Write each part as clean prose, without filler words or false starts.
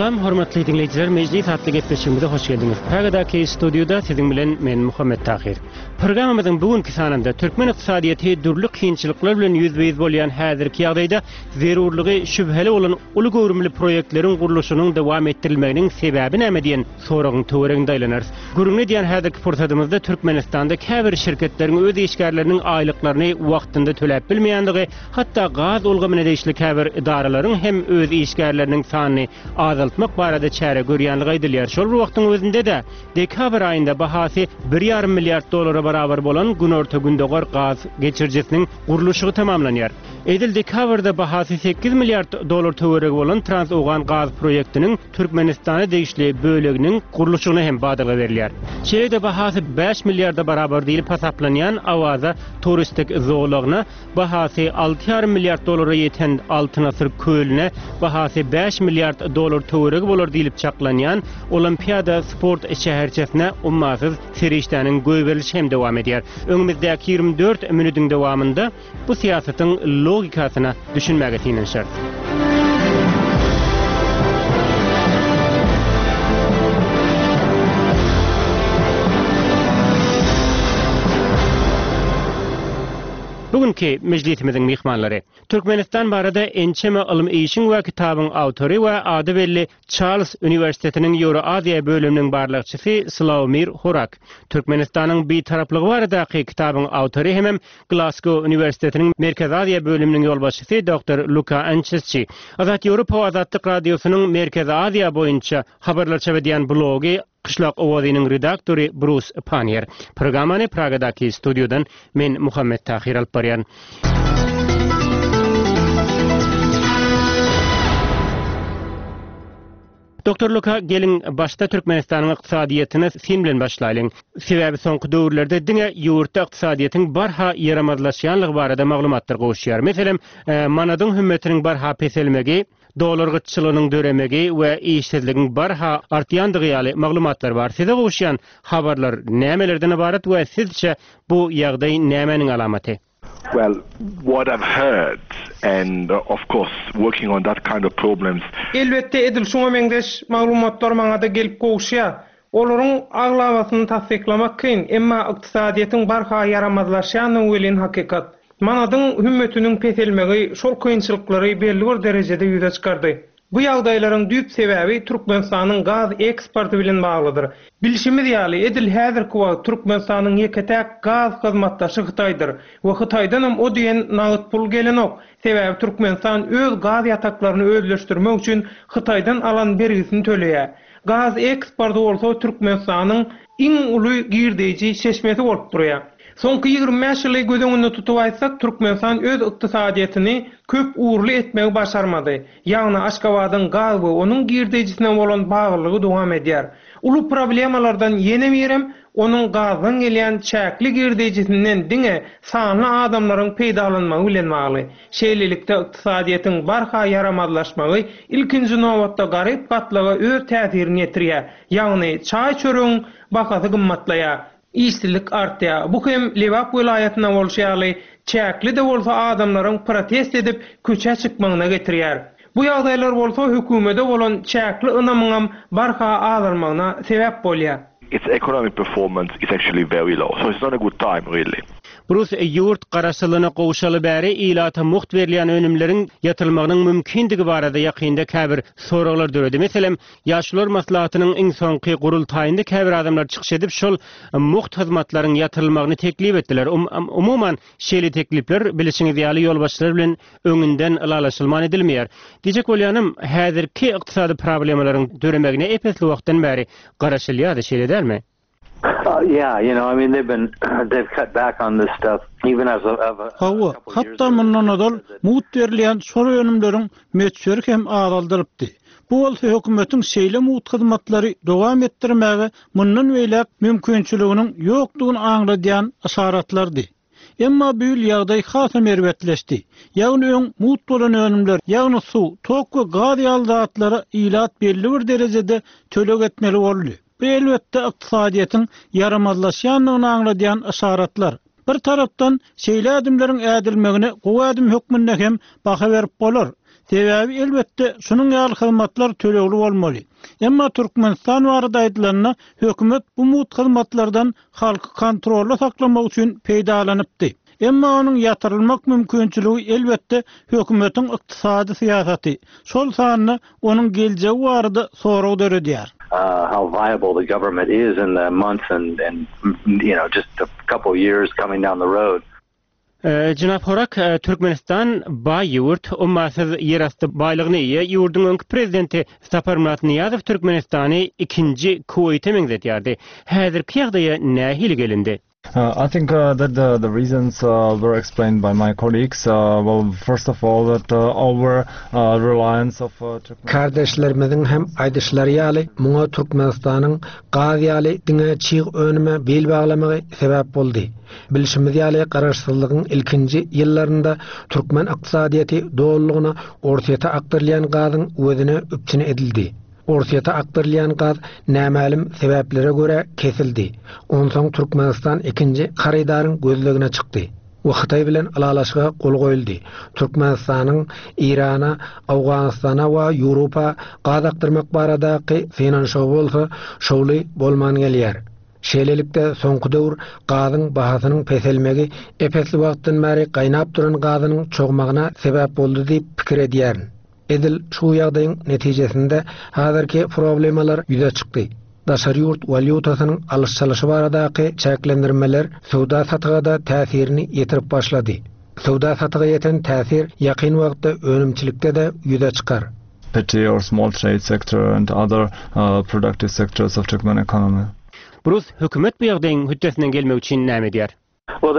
Salam, hormatly dinleyiciler, meclis hatlı gepleşimizde hoş geldiniz. Praga'daki stüdyoda sizin bilen men Muhammed Tahir. Programımızın bugünkü sanında Türkmen iqtisadiyeti dürlük kıyınçılıklar bilen yüzbeyiz bolyan häzirki ýagdaýda zerurlygy şübheli olan uly görümli proýektlerin guruluşynyň dowam etdirilmeginiň sebebi näme diýen soragyň töwereginde aýlanarys. Gurulny diýen häzirki fursatymyzda Türkmenistanda käbir şirketleriň öz işgärleriniň aýlyklaryny wagtynda töläp bilmeýändigi, hatda gaz ulgamyna deýişli käbir idaralaryň hem öz işgärleriniň sanyny azaltmak barada çäre görýänligi aýdylýar. Şol wagtyň özünde de dekabr aýynda bahasy 1,5 milliard dolara barabar bolan Günorta Gündogar gaz geçirjesiniň guruluşy tamamlanýar. Edil dekabrda bahasy 8 milliard dolar töweregi bolan Trans-Ogan gaz proýektiniň Türkmenistana deýişli böleginiň guruluşyna hem badaly berilýär. Şeýle bahasy 5 milliarda barabar diýilip hesaplanýan Awaza turistik zoolagyna bahasy 6,5 milliard dolara ýeten Altyn asyr kölüne bahasy 5 milliard dolar töweregi bolar diýilip çaklanýan Olimpiada sport şäherçesine ummasyz serişdäniň göýberilişi hem dowam edýär. Öňümüzdäki 24 minütiň dowamında bu siýasatyň logikasyna düşünmäge tiňenşär. Bugünkü meclisimiziň mihmanlary Türkmenistan barada ençeme ilm işin we kitabyň awtory we ady belli Charles Üniversitetiniň Euro-Aziýa bölüminiň barlykçysy Slawomir Horak. Türkmenistanyň bir taraplygy baradaky kitabyň awtory hem Glasgow Üniversitetiniň Merkez Aziýa bölüminiň ýolbaşçysy Dr. Luka Ancheschi. Azat Ýewropa Azatlyk radiosynyň Merkez Aziýa boýunça habarlar çäwedýän blogy Kışlak Owazynyň redaktory Bruce Panier. Programany Praga'daki stüdyodan men Muhammed Tahir alyp barýan. Dr. Luka, gelin başta Türkmenistanyň iqtisadiýetyny sen bilen başlaýlyň. Sebäbi soňky döwürlerde diňe ýurtda iqtisadiýetyň barha ýaramazlaşýanlygy barada maglumatlar gowşýar. Meselem, manadyň hümmetiniň barha peselmegi, dolar gyçylygynyň döremegi we işsizligiň barha artýandygy ýaly maglumatlar bar. Size gowşýan habarlar nämelerden ibaret we sizçe bu ýagdaý nämenin alamaty? Well, what I've heard, and of course working on that kind of problems. Elbette edil şoňa meňdeş maglumatlar maňa da gelip gowşýar. Olaryň aglamasyny tasdiklamak kyn, emma iqtisadiýetyň barha ýaramazlaşýanyň welin hakykat. Manadyň hümmetiniň peselmegi şol kynçylyklary belli bir derejede ýüze çykardy. Bu ýagdaýlaryň düýp sebäbi Türkmenistanyň gaz eksporty bilen baglydyr. Bilişimiz ýaly edil häzirki wagt Türkmenistanyň ýeketäk gaz hyzmatdaşy Hytaýdyr we Hytaýdan hem o diýen nagyt pul gelenok. Sebäbi Türkmenistan öz gaz ýataklaryny özleşdirmek üçin Hytaýdan alan bergisini töleýär. Gaz eksporty bolsa Türkmenistanyň iň uly girdeji şeşmesi bolup durýar. Soňky 25 ýyly göz öňünde tutup aýtsak, Türkmenistan öz iqtisadiýetyny köp uğurly etmegi başarmady. Ýagny Aşgabatyň gaz we onuň girdejisine bolan baglygy dowam edýär. Uly problemalardan ýene birem onuň gazyň gelýän çäkli girdejisinden diňe sanly adamlaryň peýdalanmagy bilen bagly. Şeýlelikde iqtisadiýetyň barha ýaramazlaşmagy ilkinji nowatda garyp gatlyga öz täsirini ýetirýär. Ýagny çaý çöreň bahasy gymmatlaýar. İşsizlik artýar. Bu hem Lewap welaýatyna bolşýaly çäkli de bolsa adamlaryň protest edip köçe çykmagyna getirýär. Bu ýagdaýlar bolsa hökümete bolan çäkli ynamyňam barha azalmagyna sebäp bolýar. Its economic performance is actually very low, so it's not a good time really. Bruce ýurt garaşylygyna gowşaly bäri ilata muht berilýän önümleriň ýatylmagynyň mümkindigi barada ýakynda käbir soraglar döredi. Meselem, ýaşlar maslahatynyň iň soňky gurultaýynda käbir adamlar çykyş edip şol muht hyzmatlaryň ýatylmagyny teklip etdiler. Umuman şeýle teklipler bilişiňiz ýaly ýolbaşçylar bilen öňünden ilalaşylman edilmeýär. Diýjek bolýanym, häzirki iqtisady problemalaryň döremegine epesli wagtdan bäri garaşylýar şeýle dermi? Yeah, you know, I mean, they've cut back on this stuff even as Hawa, hatta mundan adal mut berilýän soru önümleriň meçhur hem azaldyrypdy. Bu bolsa hökümetiň şeýle mut hyzmatlary dowam etdirmäge mundan weýlek mümkinçiliginiň ýokdugyny aňladýan aşaratlardy. Emma bu ýagdaý hasam merwetleşdi. Ýagny öň mut bolan önümler, ýagny suw, tok we gaz ýaldatlary ilat belli bir derejede tölek etmeli boldy. Bu elbette iqtisadiýetyň ýaramazlaşýanyny aňladýan aşaratlar. Bir tarapdan şeýle adamlaryň ädilmegine gowy adam hökmünde hem baha berip bolar. Sebäbi elbette şunun ýaly hyzmatlar tölegli bolmaly. Emma Türkmenistan barada aýdylanna hökümet bu mut hyzmatlardan halky kontrolda saklamak üçin peýdalanypdy. Emma onun yatırılmak mümkünçülüğü elbette hökümetin iqtisadi siyasaty. Şol sanyny onun geljeği barada soraw döredýär. How viable the government is in the months and just a couple of years coming down the road. Jynap Horak, Türkmenistan bay ýurt, ummasyz ýerasty baýlygyny ýa ýurdun öňki prezidenti Sapar Murat Niýazow Türkmenistany ikinji Kuweyt'e meňzetýärdi. Häzirki ýagdaýa nähili gelindi? I think that the reasons were explained by my colleagues. Well, first of all, that our reliance of kardeşlerimizin hem aýdyşlary ýaly muňa Türkmenistanyň gaz ýaly diňe çyg önüme bel baglamagy sebäp boldy. Bilişimiz ýaly garaşsyzlygyň ilkinji ýyllarynda Türkmen ykdysadyety dolulugyna ortaýa aktarylýan gazyň özüne üpçüne edildi. Ortaýa aktarylýan gaz nämälim sebeplere göre kesildi. Onsoň Türkmenistan ikinji haridaryň gözlegine çykdy. Wagty bilen alalaşyga gol goýuldy. Türkmenistanyň Irana, Awganistana we Ýewropa gaz aktyrmak baradaky finansiýa bolsa, şowly bolman gelýär. Şeýlelikde soňky döwür gazyň bahasynyň peselmegi epesli wagtdan beri gaýnap duran gazynyň çogmagyna sebäp boldy diýip pikir edýär. Edil şu ýagdaýyň netijesinde häzirki problemalar ýüze çykdy. Daşary ýurt valyutasynyň alyş-çalyşy baradaky çäklendirmeler sowda satyga täsirini ýetirip başlady. Sowda satyga ýeten täsir ýakyn wagtda önümçilikde de ýüze çykar. petty or small trade sector and other productive sectors of Turkmen economy. Burus hökümet bu ýagdaýyň hüddesinden gelmek üçin näme diýär? Well,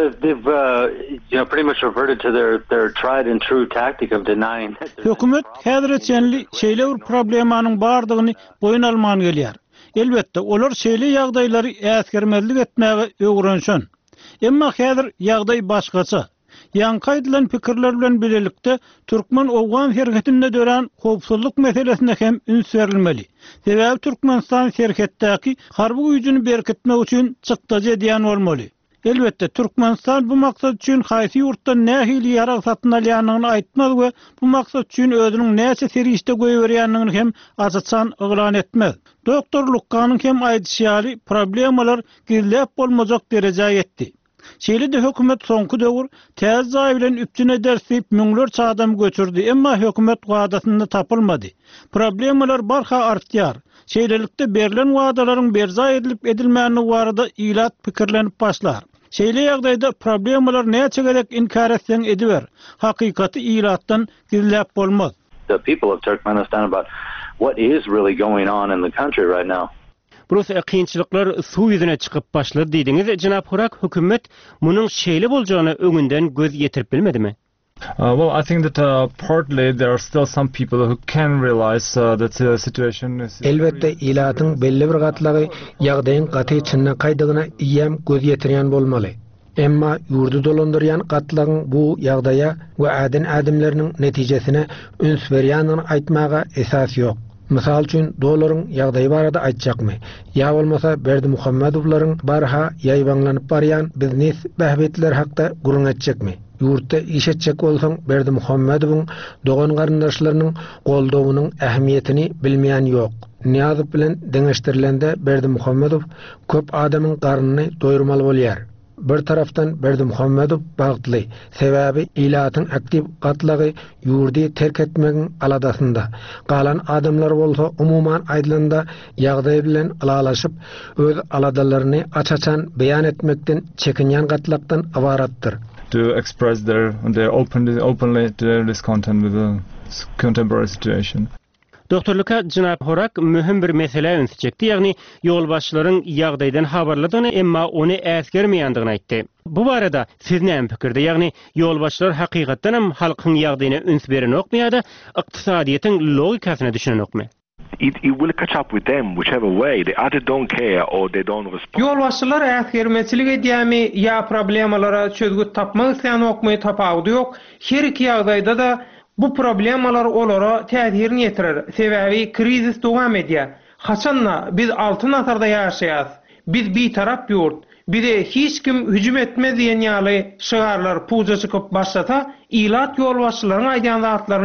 they've pretty much reverted to their tried and true tactic of denying. Hökümet häzirçenli şeýle bir problemanyň bardygyny boyun alman gelýär. Elbette olar şeýle ýagdaýlary äsgermezlik etmäge öwrenşen. Emma häzir ýagdaý başgaça. Ýanky aýdylan pikirler bilen birlikde Türkmen owgan herketinde dören howpsuzlyk meselesine hem üns berilmeli. Sebäbi Türkmenistan herketdäki harby güýjüni berkitmek üçin çykdyjy edýän bolmaly. Elbette Türkmenistan bu maksat üçin haýsy ýurtdan nähili ýara satyn alýanyny aýtmaz we bu maksat üçin özüniň näçe serişde goýberýänini hem açyçan oglan etmez. Doktor Lukkanyň hem aýdýşy problemalar gizläp bolmajak derejäge ýetdi. Şeýle-de hökümet soňky döwür täze zaý bilen üpçüne dersip müňlerçe adam göçürdi, emma hökümet wadasyny tapylmady. Problemalar barha artýar. Şeýlelikde berilen wadalaryň berza edilip edilmäni barada ilat pikirlenip başlar. Şeýle ýagdaýda problemalar näçe gerek inkar etseň ediber. Hakykaty ilatdan gizläp bolmaz. The people of Turkmenistan about what is really going on in the country right now. Burus kynçylyklar suw ýüzüne çykyp başlady diýdiňiz. Jynap Horak, hökümet munyň şeýle boljagyny öňünden göz ýetirip bilmedimi? Well, I think that partly there are still some people who can realize that the situation is. Elbette ilatyň belli bir gatlagy ýagdaýyň gaty çynna gaýdygyna ýem göz ýetirýän bolmaly. Emma ýurdu dolandyrýan gatlagyň bu ýagdaýa we adamlarynyň netijesine üns berýänini aýtmaga esas ýok. Misal üçin dolaryň ýagdaýy barada aýtjakmy? Ýa bolmasa Berdi Muhammedowlaryň barha ýaýbanlanyp barýan biznes bähbetler hakda gurun etjekmi? Ýurtda iş etjek bolsaň Berdi Muhammedowyň dogan garyndaşlarynyň goldawynyň ähmiýetini bilmeýän ýok. Niýazow bilen deňeşdirilende Berdi Muhammedow köp adamyň garnyny doýurmaly bolýar. Bir taraftan Berdi Muhammedow bagtly, sebäbi ilatyň aktiv gatlagy ýurdy terk etmegiň aladasynda. Galan adamlar bolsa umuman aýdylanda ýagdaý bilen alalaşyp öz aladalaryny açaçan beýan etmekden çekinýän gatlakdan awaratdyr. To express their openly their discontent with the contemporary situation. Doktorluka Jynap Horak mühim bir mesele üns çekdi, ýagny ýolbaşçylaryň ýagdaýdan habarladygyny emma ony äsgermeýändigini aýtdy. Bu barada siz näme pikirde? Ýagny ýolbaşçylar hakykatdan hem halkyň ýagdaýyna üns beren okmaýa-da ykdysadyýetyň logikasyna düşünenokmy? It will catch up with them whichever way. They either don't care or they don't respond. Ýolbaşçylar äsgermeçilik edýärmi ýa problemalara çözgüt tapmak isleýän okmy tapawdy ýok. Her iki ýagdaýda da bu problemalar olara täsirini ýetirer. Sebäbi krizis dowam edýär. Haçanla biz altyn asarda ýaşaýas. Biz bir tarap ýurt. Bize hiç kim hücum etmez diýen ýaly şygarlar puja çykyp başlasa, ilat ýolbaşçylaryň aýdýan zatlarynyň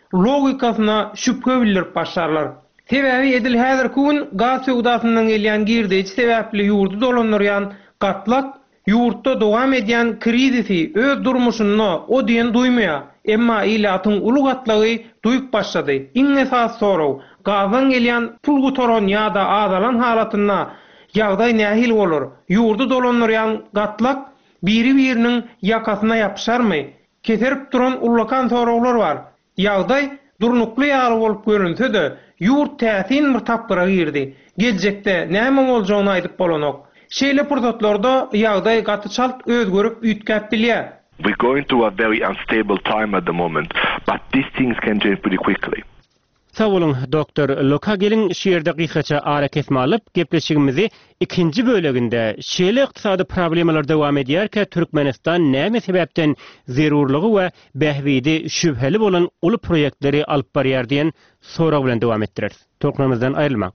logikasyna şüphe bildirip başlarlar. Sebebi edil häzirki gün gaz söwdasyndan gelýän girdiği sebäpli ýurdu dolanýan gatlak ýurtda dowam edýän krizisi öz durmuşyny o diýen duýmaýar. Emma ilatyň uly gatlagy duýup başlady. Iň esas soraw gazdan gelýän pul gutoran ýa-da azalan halatyna ýagdaý nähil bolar? Ýurdu dolanýan gatlak biri-biriniň ýakasyna ýapyşarmy? Keserip duran ullakan sorawlar bar. Ýagdaý durnukly ýaly bolup görünse-de, ýurt täsin bir tapdyra girdi. Geljekde näme boljagyny aýdyp bolanok. Şeýle pursatlarda ýagdaý gaty çalt özgörüp üýtgäp bilýär. We're going through a very unstable time at the moment, but these things can change pretty quickly. Sağ olun Dr. Luka, gelin şeýerde gysaça ara kesme alyp gepleşigimizi ikinji bölегinde şeýle ykdysady problemalar dowam edýärkä Türkmenistan näme sebäpden zerurlygy we behwidi şübheli bolan uly proýektleri alyp barýar diýen sorag bilen dowam etdirer. Toklamyzdan aýrylmaň.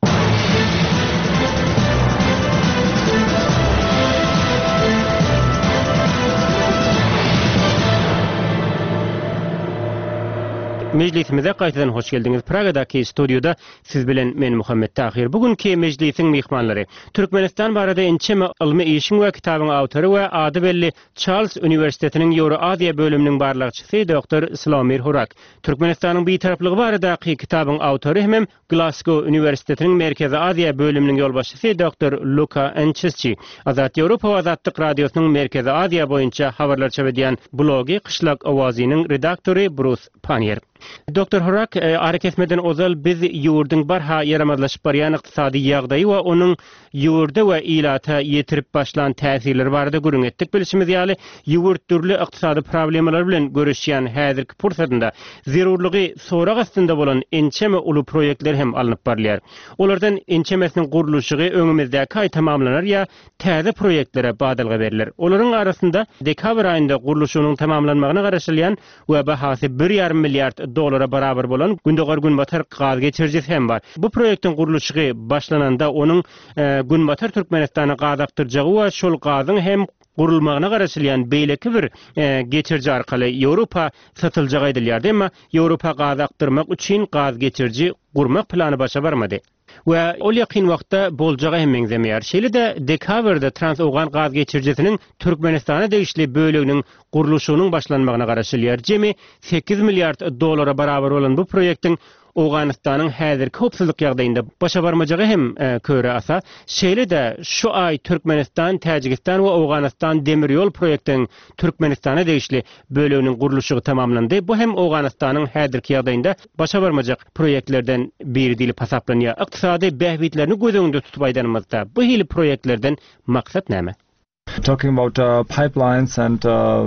Meclisimize gaýtadan hoş geldiňiz. Pragadaky studioda siz bilen men Muhammed Tahir. Bugünkü meclisiň mehmanlary Türkmenistan barada ençeme ilmi işiň we kitabyň awtory we ady belli Charles Üniversitetiniň Ýowra Aziýa bölüminiň barlykçysy Dr. Slomir Horak. Türkmenistanyň beýtaraplygy baradaky kitabyň awtory hem Glasgow Üniversitetiniň Merkezi Aziýa bölüminiň ýolbaşçysy Dr. Luka Encheschi. Azat Ýewropa we Azatlyk radiosynyň Merkezi Aziýa boýunça habarlar çapedýän blogi Qışlak Awazynyň redaktory Bruce Panier. Dr. Horak, ara kesmeden ozal biz ýurdyň barha yaramazlaşyp barýan ykdysady ýagdaýy we onuň ýurda we ilata ýetirip başlan täsirleri barada görüň etdik. Bilişimiz ýaly ýurt türli ykdysady problemalar bilen görüşýän häzirki pursatynda zerurlygy sorag astynda bolan ençeme uly proýektler hem alınıp barýar. Olardan ençemesiniň gurulşygy öňümizdäki aý tamamlanar ýa täze proýektlere badalga berilir. Olaryň arasynda dekabr aýynda gurulşynyň tamamlanmagyna garaşylýan we bahasy 1,5 milliard dolara barabar bolan Gündogar Günbatar gaz geçirjisi hem bar. Bu proýektiň gurulşy başlananda onuň Günbatar Türkmenistana gaz akdyrjagy we şol gazyň hem gurulmagyna garaşylýan beýleki bir geçirji arkaly Ýewropa satyljagy aýdylýar. Emma Ýewropa gaz akdyrmak üçin gaz geçirji gurmak plany başa barmady. We ol ýakyn wagtda boljagy hem meňzemeýär. Şeýle-de dekabrda Transowgan gaz geçirjisiniň Türkmenistana degişli böleginiň gurulşynyň başlanmagyna garaşylýar. Jemi 8 milliard dolara barabar bolan bu proýektiň Awganistanyň häzirki hopsuzlyk ýagdaýynda başa barmajagy hem köre asa. Şeýle-de şu ay Türkmenistan, Täjikistan we Awganistan demir ýol proýektiň Türkmenistana degişli böleginiň gurulşy tamamlandy. Bu hem Awganistanyň häzirki ýagdaýynda başa barmajak proýektlerden biri diýilip hasaplanýar. Ykdysady behbitlerini göz öňünde tutup aýdanymyzda bu hili proýektlerden maksat näme? Talking about pipelines and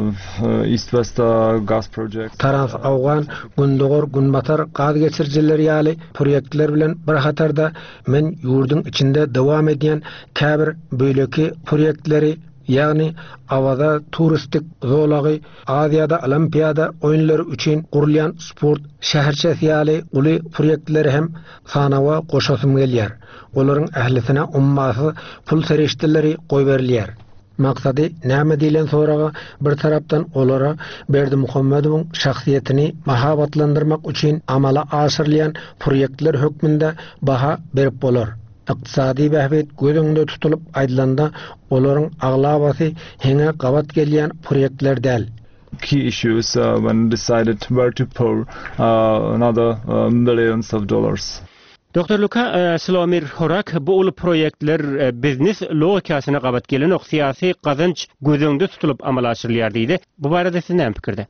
East-West gas projects. Transowgan, Gündogar, Günbatar gaz geçirjileri ýaly proýektler bilen bir hatarda men ýurduň içinde dowam edýän käbir böýleki proýektleri, ýagny awada turistik zolagy, Aziýada olimpiada oýunlary üçin gurulýan sport şäherçesi ýaly uly proýektleri hem sanawa goşasym gelýär. Olaryň ählisine ummasy pul sereşdirleri goý berilýär. Maksady näme diýilen soraga bir tarapdan olara Berdi Muhammedowyň şahsiýetini mahabatlandyrmak üçin amala aşyrylýan proýektler hökmünde baha berip bolar. Ykdysady behbet göz öňünde tutulup aýdylanda olaryň aglabasy heňe gabat gelýän proýektler däl. Key issues when decided where to pour another millions of dollars. Dr. Luka, Slomir Horak, bu uly proýektler biznes logikasyna gabat gelen ok syýasy gazanç göz öňünde tutulup amala aşyrylýar diýdi. Bu barada siz näme pikirde?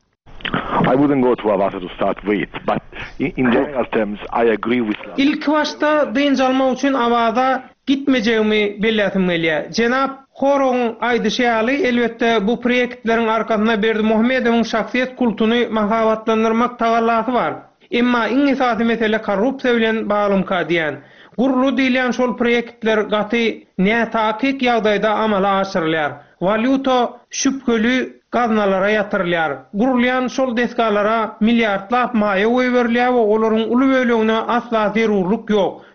I wouldn't go to Avata to start with, but in general terms, I agree with that. İlk başta dynç almak üçin Awada gitmejegimi bellätim gelýär. Jenap Horoň aýdyşy ýaly elbetde bu proýektleriň arkasyna Berdi Muhammedowyň şahsiýet kultuny mahabatlandyrmak tagallasy bar. Emma iň esasy mesele korrupsiýa bilen baglymka diýen. Gurulu diýilen şol proýektler gaty näme taýyk ýagdaýda amala aşyrylýar. Valuta şüpkeli gaznalara ýatyrylýar. Gurulýan şol deskalara milliardlap maýa goýberlýär we olaryň uly bölegine asla zerurlyk ýok.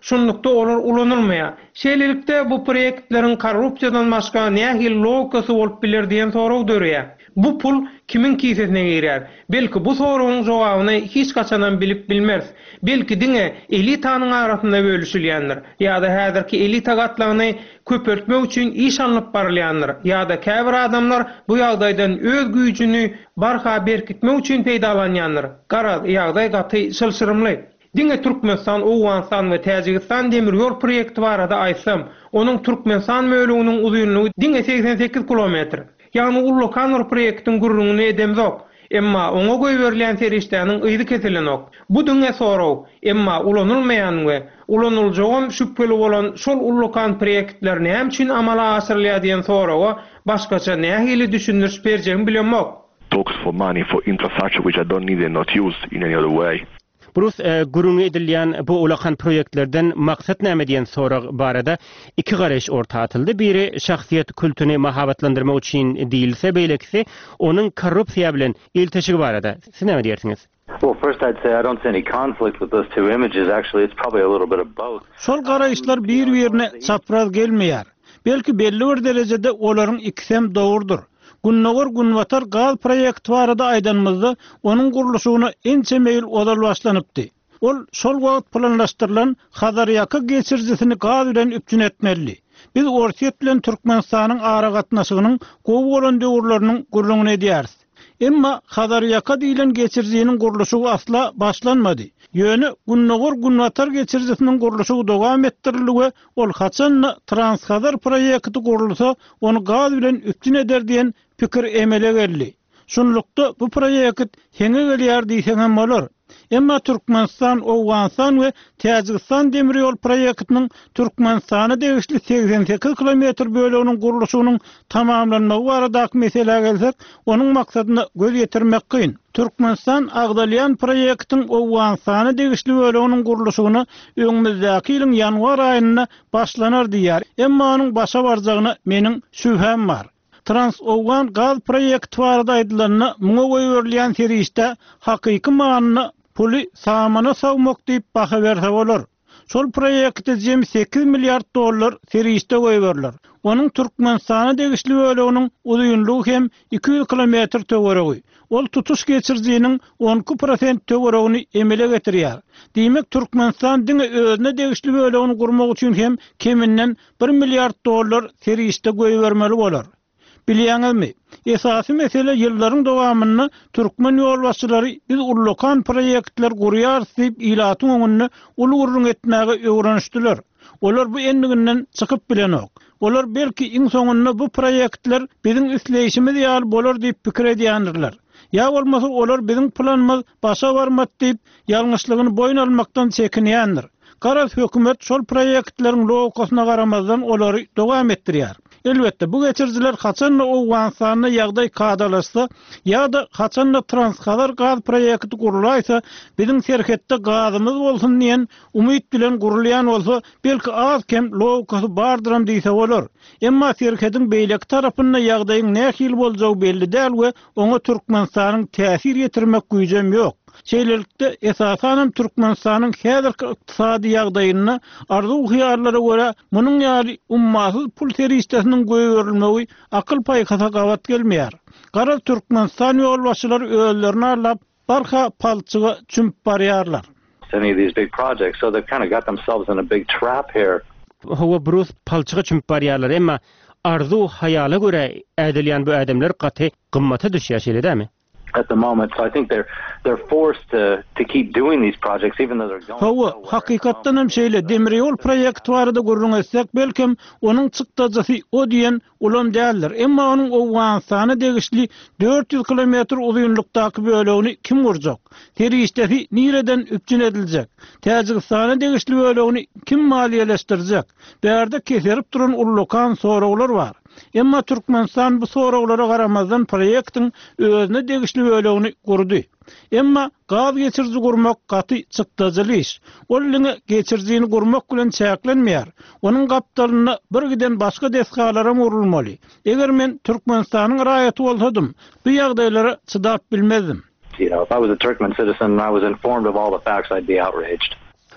şunlukda olar ulanylmaýar. Şeýlelikde bu proýektlerin korrupsiýadan başga nähil logikasy bolup biler diýen sorag dörýär. Bu pul kimin kisesine girýär? Belki bu soragyň jogabyny hiç kaçanan bilip bilmez. Belki diňe elitanyň arasynda bölüşilýändir. Ýa-da häzirki elita gatlagyny köpeltmek üçin iş alınıp barylýandyr. Ýa-da käbir adamlar bu ýagdaýdan öz güýjüni barha berkitmek üçin peýdalanýandyr. Gara ýagdaý gaty şylşyrymly. Diňe Türkmenistan, Owganistan we Täjikistan demir ýol proýekti barada aýsam, onuň Türkmenistan möleginiň uzunlygy diňe 88 kilometr. Ýani Ullukanur proýektiň gurrugyny edemzok. Emma oňa goýberlen serişdäniň ýydy kesilenok. Bu diňe sorag, emma ulanylmaýan we ulanyljagan şüpheli bolan şol Ullukan proýektlerini hem üçin amala aşyrylýar diýen soraga başgaça nähili düşündiriş berjegim bilenmok. Talks for money for infrastructure which I don't need and not use in any other way. Bruce gurrun edilýän bu ulakan proýektlerden maksat näme diýen sorag barada iki garaş orta atyldy. Biri şahsiýet kulturyny mahabatlandyrmak üçin diýilse, beýlekisi onuň korrupsiýa bilen ilteşigi barada. Siz näme diýersiňiz? Well, first I'd say I don't see any conflict with those two images. Actually, it's probably a little bit of both. Şol garaýşlar bir-birine çapraz gelmeýär. Belki belli bir derejede olaryň ikisem dogurdur. Gunnogor Gunwatar gaz proýekti barada aýdanmyzda onuň gurulşygyna ençe meýil odal başlanypdy. Ol şol wagt planlaşdyrylan Hazaryaka geçirjisini gaz bilen üpjün etmeli. Biz Orsiýet bilen Türkmenistanyň ara gatnaşygynyň gowy bolan döwürleriniň gurulugyny edýäris. Emma Hazaryaka diýilen geçirjisiniň gurulşy asla başlanmady. Ýöne Gunnogor Gunwatar geçirjisiniň gurulşy dowam etdiriligi ol haçan Transhazar proýekti gurulsa onu gaz bilen üpjün eder diýen pikir emele geldi. Şunlukda bu proýekt heňe gelýär diýsem hem bolar. Emma Türkmenistan, Owganistan we Täjikistan demir ýol proýektiniň Türkmenistana degişli 88 kilometr böleginiň gurulşynyň tamamlanmagy baradaky mesele gelsek, onuň maksadyna göz ýetirmek kyn. Türkmenistan agdalýan proýektiň Owganistana degişli böleginiň gurulşyny öňümüzdäki ýylyň ýanwar aýyna başlanar diýär. Emma onuň başa barjagyna meniň şüphem bar. Trans-Owgan gaz proýekti barada aýdylanyny muňa goýberlen serişde hakyky manyny puli samana sawmak diýip baha berse bolar. Şol proýekte jem 8 milliard dollar serişde goýberler. Onuň Türkmenistana degişli böleginiň uzunlygy hem 200 kilometr töweregi. Ol tutuş geçirjiginiň 10% töweregini emele getirýär. Diýmek Türkmenistan diňe özüne degişli bölegini gurmak üçin hem keminden 1 milliard dollar serişde goýbermeli bolar. Bilýäňizmi? Esasy mesele ýyllaryň dowamyny türkmen ýolbaşçylary biz Ullukan proýektler gurýar diýip ilatyň öňünde ulgurrun etmäge öwrenişdiler. Olar bu endiginden çykyp bilenok. Olar belki iň soňunda bu proýektler biziň isleýişimiz ýaly bolar diýip pikir edýändirler. Ya bolmasa olar biziň planymyz başa barmat diýip ýalňyşlygyny boýun almakdan çekinýändir. Garaz hökümet şol proýektleriň logikasyna garamazdan olary dowam etdirýär. Elbette bu geçirjiler haçan Owganistanyň ýagdaý kadalaşsa ýa-da haçan Transhazar gaz proýekti gurulaysa biziň serhetde gazymyz bolsun diýen umyt bilen gurulýan bolsa belki az kem logikasy bardyram diýse bolar. Emma serhetiň beýlek tarapynda ýagdaýyň nähil boljagy belli däl we oňa Türkmenistanyň täsir ýetirmek güýjem ýok. Şeýlelikde esasan Türkmenistanyň häzirki ykdysady ýagdaýyna arzu hyýarlara görä munyň ýaly ummasyz pul serişdesiniň goýberilmegi akyl paýkasa gawat gelmeýär. Gara Türkmenistan ýolbaşçylary özlerini arlap barha palçyga çümp barýarlar. Any of these big projects, so they've kind of got themselves in a big trap here. Hawa Bruce palçyga çümp barýarlar, emma arzu hayala görä ädilýän bu adamlar gaty gymmata düşýär şeýledämi? At the moment, so I think they're forced to keep doing these projects even though they're going. Hawa hakykatdan hem şeýle demir ýol proýekti barada gurrun etsek belkim onuň çykdajy o diýen ulan däldir. Emma onuň Owganistana degişli 400 kilometr uzunlukdaky bölegini kim gurjak? Serişdesi nireden üpjün ediljek? Täjikistana degişli bölegini kim maliýeleşdirjek? Bärde keserip duran Ullukan soraglar bar. Emma Türkmenistan bu soraglara garamazdan proýektiň özüne degişli bölegini gurdy. Emma gaz geçirji gurmak gaty çykdajaly iş. Ol iliňe geçirjini gurmak bilen çäklenmeýär. Onuň gapdalyna bir giden başga desgalara urulmaly. Eger men Türkmenistanyň raýaty bolsam, bu ýagdaýlara çydap bilmezdim. You know, if I was a Turkmen citizen and I was informed of all the facts, I'd be outraged.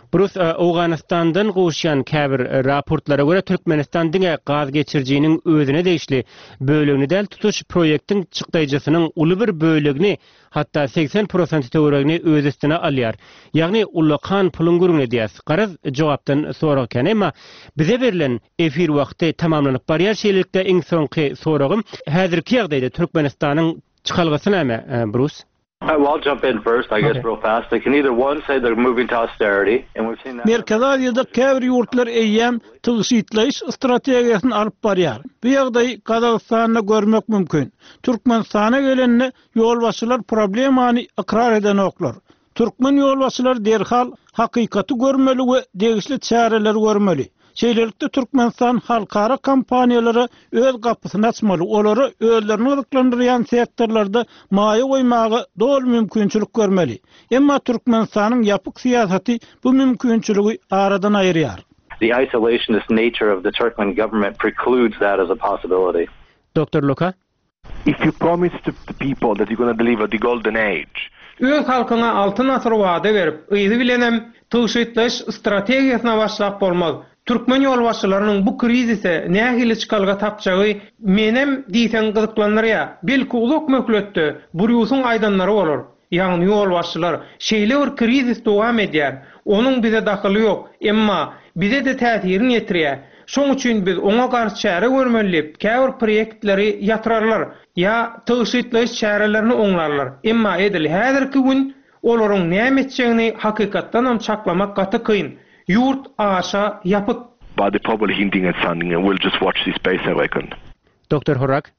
Burus Awganistandan goşyan käbir raportlara görä Türkmenistan diňe gaz geçirjiginiň özüne değişli bölügini del tutuş proýektiň çykdaýjysynyň uly bir bölügini hatta 80% töweregini öz üstüne alýar. Ýagny ulakan pulun gurun edýäs. Garaz jogapdan soragan emma bize berilen efir wagty tamamlanyp barýar şeýlelikde iň soňky soragym häzirki ýagdaýda Türkmenistanyň çykalgysy näme Bruce? Well, I'll jump in first, I guess, real fast. They can either one say they're moving to austerity, and we've seen that. Merkez Aziýada käbir ýurtlar eýýäm tygyşytlaýyş strategiýasyny alyp barýar. Bu ýagdaý Kazakstanda görmek mümkin. Türkmenistana gelenine ýolbaşçylar problemany ikrar eden oklar. Türkmen ýolbaşçylar derhal hakykaty görmeli we degişli çäreler görmeli. Şeýlelikde Türkmenistan halkara kompaniýalary öz gapysyny açmaly, olary özlerini ýoklandyrýan sektorlarda maýa goýmagy dol mümkinçilik görmeli. Emma Türkmenistanyň ýapyk siýasaty bu mümkinçiligi aradan aýyrýar. The isolationist nature of the Turkmen government precludes that as a possibility. Dr. Luka? If you promise to the people that you're going to deliver the golden age, öz halkyna altyn asyr wada berip, ýyzy bilenem tygyşytlaş strategiýasyna başlap bolmaz. Türkmen ýolbaşçylarynyň bu krizise nähili çykalga tapjagy menem diýsen gyzyklanýar. Belki uluk mökletde buryusyň aýdanlary bolar. Ýagny ýolbaşçylar şeýle bir krizis dowam edýär. Onuň bize daxyly ýok, emma bize de täsirini ýetirýär. Şoň üçin biz oňa garşy çäre görmelip, käbir proýektleri ýatyrarlar ýa tygyşytlaş çärelerini oňlarlar. Emma edil häzirki gün olaryň näme etjegini hakykatdan hem çaklamak gaty kyn. Yurt aşa yapıt. but they're probably hinting at something, and we'll just watch this space, I reckon. Dr. Horak?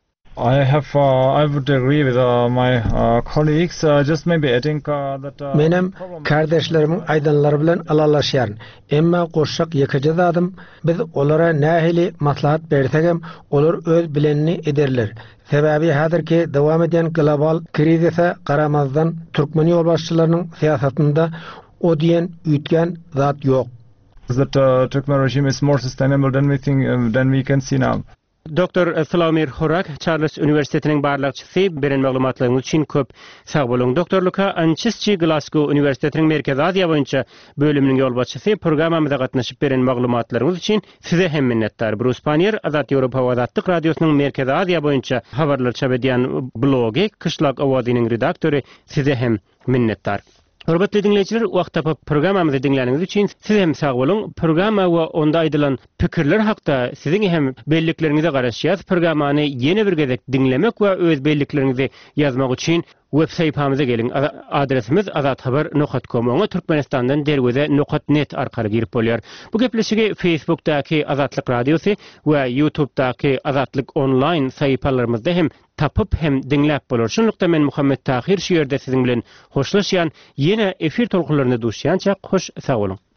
I would agree with my colleagues, just maybe adding that... Menem kardeşlerimin aydanları bilen alalaşýar. Emma goşşak ýekije zadım, biz olara nähili maslahat bersegem, olar öz bilenini ederler. Sebebi häzirki dowam eden global krizise garamazdan Türkmen ýolbaşçylarynyň siýasatynda o diýen ütgen zat ýok. That Turkmen regime is more sustainable than we can see now. Dr. Slawomir Horak, Charles Üniversitetining barlykçysy, beren maglumatlaryňyz üçin köp sag bolun. Dr. Luka Ançysçy, Glasgow Üniversitetining Merkez Aziýa boýunça bölüminiň ýolbaşçysy, programmamyza gatnaşyp beren maglumatlaryňyz üçin size hem minnetdar. Bruce Panier, Azat Ýewropa we Azatlyk radiosynyň Merkez Aziýa boýunça habarlar çap edýän blogy, Kışlak awadynyň redaktory, size hem minnetdar. Hormatly dinleyijiler, wagt tapyp programmamyzy dinläniňiz üçin size hem sag bolun. Programma we onda aýdylan pikirler hakda siziň hem belliklerinize garaşýas. Programmany ýene bir gezek dinlemek we öz belliklerinizi ýazmak üçin web saypamyza gelin. Adresimiz azathabar.com. Oňa Türkmenistandan derweze.net arkaly girip bolýar. Bu gepleşigi Facebookdaky Azatlyk radiosy we YouTubedaky Azatlyk online saypalarymyzda hem tapıp hem dinläp bolar. Şonlukda men Muhammed Tahir şu ýerde siziň bilen hoşlaşýan, ýene efir tolkunlaryny duşýança hoş sag bolun.